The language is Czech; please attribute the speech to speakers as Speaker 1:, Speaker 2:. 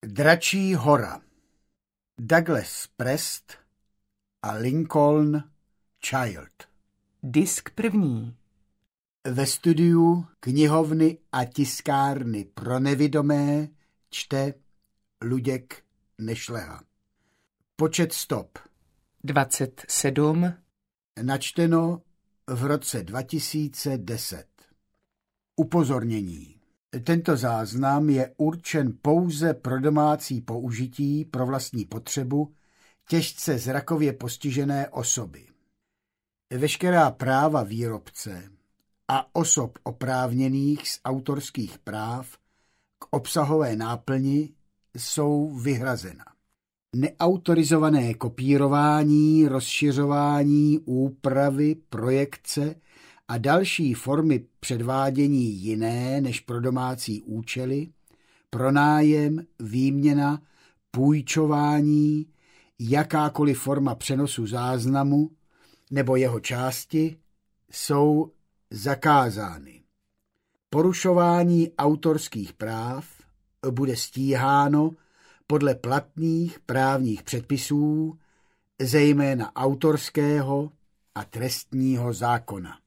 Speaker 1: Dračí hora. Douglas Prest a Lincoln Child.
Speaker 2: Disk první.
Speaker 1: Ve studiu knihovny a tiskárny pro nevidomé čte Luděk Nešleha. Počet stop
Speaker 2: 27.
Speaker 1: Načteno v roce 2010. Upozornění. Tento záznam je určen pouze pro domácí použití pro vlastní potřebu těžce zrakově postižené osoby. Veškerá práva výrobce a osob oprávněných z autorských práv k obsahové náplni jsou vyhrazena. Neautorizované kopírování, rozšiřování, úpravy, projekce a další formy předvádění jiné než pro domácí účely, pronájem, výměna, půjčování, jakákoliv forma přenosu záznamu nebo jeho části jsou zakázány. Porušování autorských práv bude stíháno podle platných právních předpisů, zejména autorského a trestního zákona.